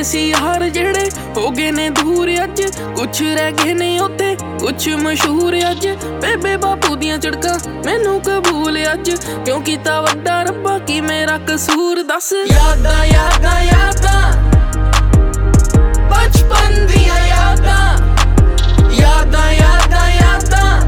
ਸੀ ਯਾਰ ਜਿਹੜੇ ਹੋ ਗਏ ਨੇ ਦੂਰ ਅੱਜ, ਕੁਛ ਰਹਿ ਗਏ ਨੇ ਉੱਥੇ ਕੁਛ ਮਸ਼ਹੂਰ ਅੱਜ। ਬੇਬੇ ਬਾਪੂ ਦੀਆਂ ਝੜਕਾਂ ਮੈਨੂੰ ਕਬੂਲ ਅੱਜ, ਕਿਉਂ ਕੀਤਾ ਵੱਡਾ ਰੱਬਾ ਕੀ ਮੇਰਾ ਕਸੂਰ ਦੱਸ। ਯਾਦਾਂ ਯਾਦਾਂ ਯਾਦਾਂ ਬਚਪਨ ਦੀਆਂ ਯਾਦਾਂ, ਯਾਦਾਂ ਯਾਦਾਂ ਯਾਦਾਂ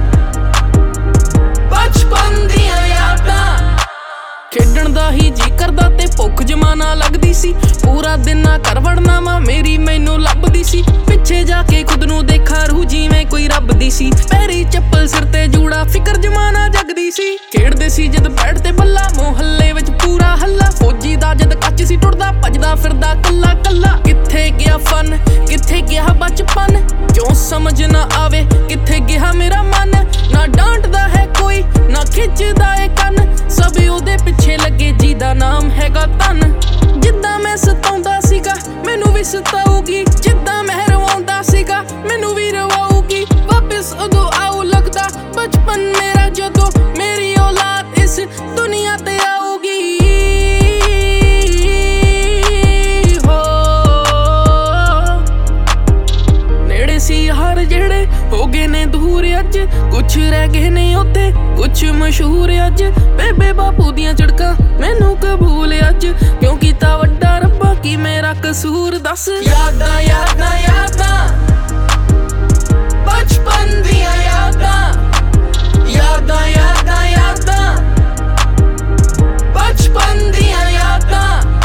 ਬਚਪਨ ਦੀਆਂ ਯਾਦਾਂ। ਖੇਡਣ ਦਾ ਹੀ ਜੀ ਕਰਦਾ ਤੇ ਭੁੱਖ ਜਮਾਨਾ ਲੱਗਦੀ ਸੀ, ਪੂਰਾ ਦਿਨ ਨਾ ਘਰ ਵੜਨਾ ਮਾਂ ਮੇਰੀ ਮੈਨੂੰ ਲੱਭਦੀ ਸੀ। ਪਿੱਛੇ ਜਾ ਕੇ ਖੁਦ ਨੂੰ ਦੇਖਾਂ ਰੂਹ ਜਿਵੇਂ ਕੋਈ ਰੱਬ ਦੀ ਸੀ, ਪੈਰੀ ਚੱਪਲ ਸਿਰ ਤੇ ਜੂੜਾ ਫਿਕਰ ਜਮਾਨਾ ਜਗਦੀ ਸੀ। ਖੇਡਦੇ ਸੀ ਜਦ ਬੈਠ ਤੇ ਬੱਲਾ ਮੁਹੱਲੇ ਵਿੱਚ ਪੂਰਾ ਹੱਲਾ, ਫੌਜੀ ਦਾ ਜਦ ਕੱਚ ਸੀ ਟੁੱਟਦਾ ਭੱਜਦਾ ਫਿਰਦਾ ਕੱਲਾ ਕੱਲਾ। ਕਿੱਥੇ ਗਿਆ ਫਨ ਕਿੱਥੇ ਗਿਆ ਬਚਪਨ, ਕਿਉਂ ਸਮਝ ਨਾ ਆਵੇ ਕਿੱਥੇ ਗਿਆ ਮੇਰਾ ਮਨ। ਨਾ ਡਾਂਟਦਾ ਹੈ ਕੋਈ ਨਾ ਖਿੱਚਦਾ ਏ ਕੰਨ, ਸਭ ਉਹਦੇ ਪਿੱਛੇ ਲੱਗੇ ਜਿਹਦਾ ਨਾਮ ਹੈਗਾ ਧਨ। ਜਿੱਦਾਂ ਮੈਂ ਸਤਾਉਂਦਾ ਸੀਗਾ ਮੈਨੂੰ ਵੀ ਸਤਾਊਗੀ, ਜਿੱਦਾਂ ਮੈਂ ਰਵਾਉਂਦਾ ਸੀਗਾ ਮੈਨੂੰ ਵੀ ਰਵਾਊਗੀ। ਵਾਪਿਸ ਉਦੋਂ ਆਉ ਲੱਗਦਾ ਬਚਪਨ ਮੇਰਾ, ਜਦੋਂ ਮੇਰੀ ਔਲਾਦ ਇਸ ਦੁਨੀਆ ਤੇ ਆਊਗੀ। ਹੋ ਨੇੜੇ ਸੀ ਯਾਰ ਜਿਹੜੇ ਹੋ ਗਏ ਨੇ ਦੂਰ ਅੱਜ, ਕੁਛ ਰਹਿ ਗਏ ਨੇ ਉੱਥੇ ਕੁਛ ਮਸ਼ਹੂਰ ਅੱਜ। ਬੇਬੇ ਬਾਪੂ ਦੀਆਂ ਝੜਕਾਂ ਮੈਨੂੰ ਕਬੂਲ ਅੱਜ, ਕਿਉਂ ਕੀਤਾ ਵੱਡਾ ਰੱਬਾ ਕੀ ਮੇਰਾ ਕਸੂਰ ਦੱਸ। ਯਾਦਾਂ ਯਾਦਾਂ ਯਾਦਾਂ ਬਚਪਨ ਦੀਆਂ ਯਾਦਾਂ, ਯਾਦਾਂ ਯਾਦਾਂ ਯਾਦਾਂ ਬਚਪਨ ਦੀਆਂ ਯਾਦਾਂ।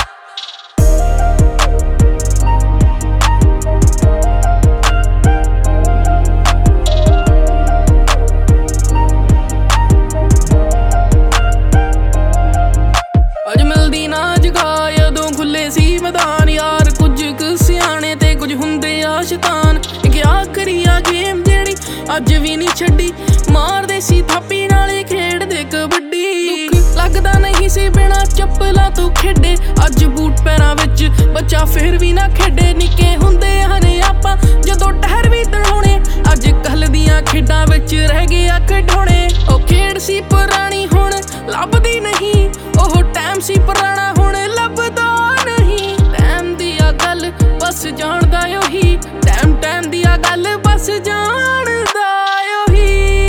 ਅੱਜ ਮਿਲਦੀ ਨਾ ਜਗ੍ਹਾ ਜਦੋਂ ਖੁੱਲੇ ਸੀ ਮੈਦਾਨ ਯਾਰ, ਕੁਝ ਕੁ ਸਿਆਣੇ ਤੇ ਕੁਝ ਹੁੰਦੇ ਆ ਸ਼ੈਤਾਨ। ਕਿਆ ਕਰੀਆ ਗੇਮ ਜਿਹੜੀ ਅੱਜ ਵੀ ਨਹੀਂ ਛੱਡੀ, ਮਾਰਦੇ ਸੀ ਥਾਪੀ ਨਾਲੇ ਖੇਡਦੇ ਕਬੱਡੀ। ਦੁੱਖ ਲੱਗਦਾ ਨਹੀਂ ਸੀ ਬਿਨਾਂ ਚੱਪਲਾਂ ਤੋਂ ਖੇਡੇ, ਅੱਜ ਬੂਟ ਪੈਰਾਂ ਵਿੱਚ ਬੱਚਾ ਫੇਰ ਵੀ ਨਾ ਖੇਡੇ। ਨਿੱਕੇ ਹੁੰਦੇ ਹਨ ਆਪਾਂ ਜਦੋਂ ਟਹਿਰ ਵੀ ਤੜਾਉਣੇ, ਅੱਜ ਕੱਲ ਦੀਆਂ ਖੇਡਾਂ ਵਿੱਚ ਰਹਿ ਗਏ ਆ ਖਿਡੌਣੇ। ਉਹ ਖੇਡ ਸੀ ਪੁਰਾਣੀ ਹੁਣ ਲੱਭਦੀ ਨਹੀਂ, ਉਹ ਟਾਈਮ ਸੀ ਪੁਰਾਣਾ ਹੁਣ ਲੱਭਦਾ ਨਹੀਂ। ਟਾਈਮ ਦੀ ਆ ਗੱਲ ਬਸ ਜਾਣਦਾ ਉਹੀ, ਟਾਈਮ ਟਾਈਮ ਦੀ ਆ ਗੱਲ ਬਸ ਜਾਣਦਾ ਉਹੀ,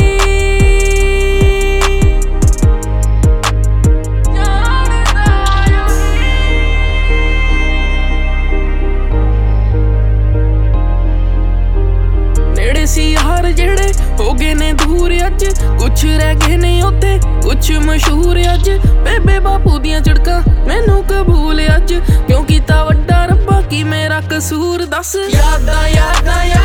ਜਾਣਦਾ ਉਹੀ। ਨੇੜੇ ਸੀ ਯਾਰ ਜਿਹੜੇ ਹੋ ਗਏ ਨੇ ਦੂਰ ਅੱਜ, ਕੁਛ ਰਹਿ ਗਏ ਨੇ ਉੱਥੇ ਕੁਛ ਮਸ਼ਹੂਰ ਅੱਜ। ਬੇਬੇ ਬਾਪੂ ਦੀਆਂ ਝੜਕਾਂ ਮੈਨੂੰ ਕਬੂਲ ਅੱਜ, ਕਿਉਂ ਕੀਤਾ ਵੱਡਾ ਰੱਬਾ ਕੀ ਮੇਰਾ ਕਸੂਰ ਦੱਸ। ਯਾਦਾਂ ਯਾਦਾਂ